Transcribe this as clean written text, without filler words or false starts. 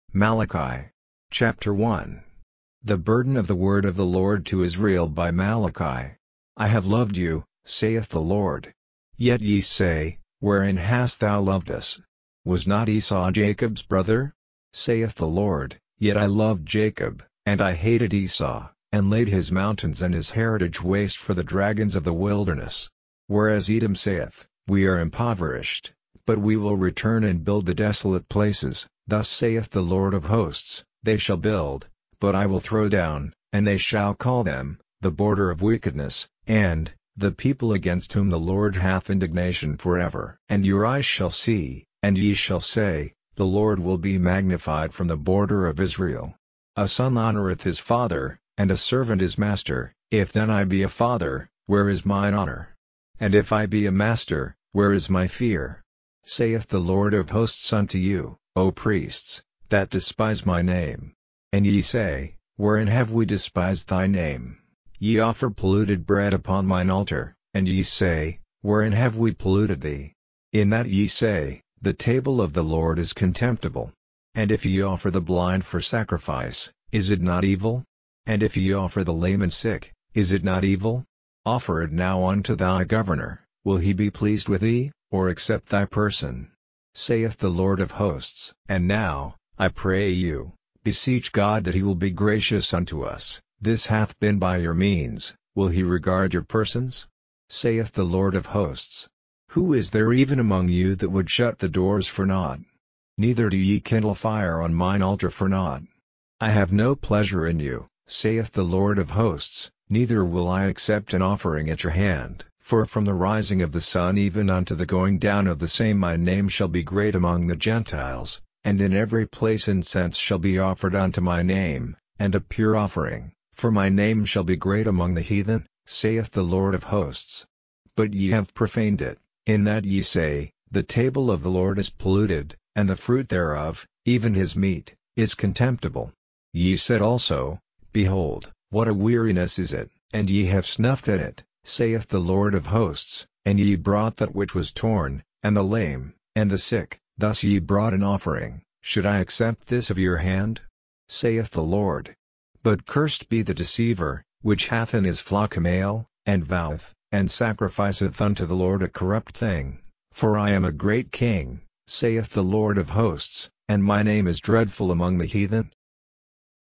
Malachi. Chapter 1. The burden of the word of the Lord to Israel by Malachi. I have loved you, saith the Lord. Yet ye say, Wherein hast thou loved us? Was not Esau Jacob's brother? Saith the Lord, Yet I loved Jacob, and I hated Esau, and laid his mountains and his heritage waste for the dragons of the wilderness. Whereas Edom saith, We are impoverished, but we will return and build the desolate places. Thus saith the Lord of hosts, They shall build, but I will throw down, and they shall call them, the border of wickedness, and, the people against whom the Lord hath indignation forever. And your eyes shall see, and ye shall say, The Lord will be magnified from the border of Israel. A son honoureth his father, and a servant his master. If then I be a father, where is mine honour? And if I be a master, where is my fear? Saith the Lord of hosts unto you, O priests, that despise my name. And ye say, Wherein have we despised thy name? Ye offer polluted bread upon mine altar, and ye say, Wherein have we polluted thee? In that ye say, The table of the Lord is contemptible. And if ye offer the blind for sacrifice, is it not evil? And if ye offer the lame and sick, is it not evil? Offer it now unto thy governor. Will he be pleased with thee, or accept thy person? Saith the Lord of hosts. And now, I pray you, beseech God that he will be gracious unto us. This hath been by your means. Will he regard your persons? Saith the Lord of hosts. Who is there even among you that would shut the doors for naught? Neither do ye kindle fire on mine altar for naught. I have no pleasure in you, saith the Lord of hosts, neither will I accept an offering at your hand. For from the rising of the sun even unto the going down of the same my name shall be great among the Gentiles, and in every place incense shall be offered unto my name, and a pure offering, for my name shall be great among the heathen, saith the Lord of hosts. But ye have profaned it, in that ye say, The table of the Lord is polluted, and the fruit thereof, even his meat, is contemptible. Ye said also, Behold, what a weariness is it, and ye have snuffed at it, saith the Lord of hosts, and ye brought that which was torn, and the lame, and the sick, thus ye brought an offering. Should I accept this of your hand? Saith the Lord. But cursed be the deceiver, which hath in his flock a male, and voweth, and sacrificeth unto the Lord a corrupt thing. For I am a great king, saith the Lord of hosts, and my name is dreadful among the heathen.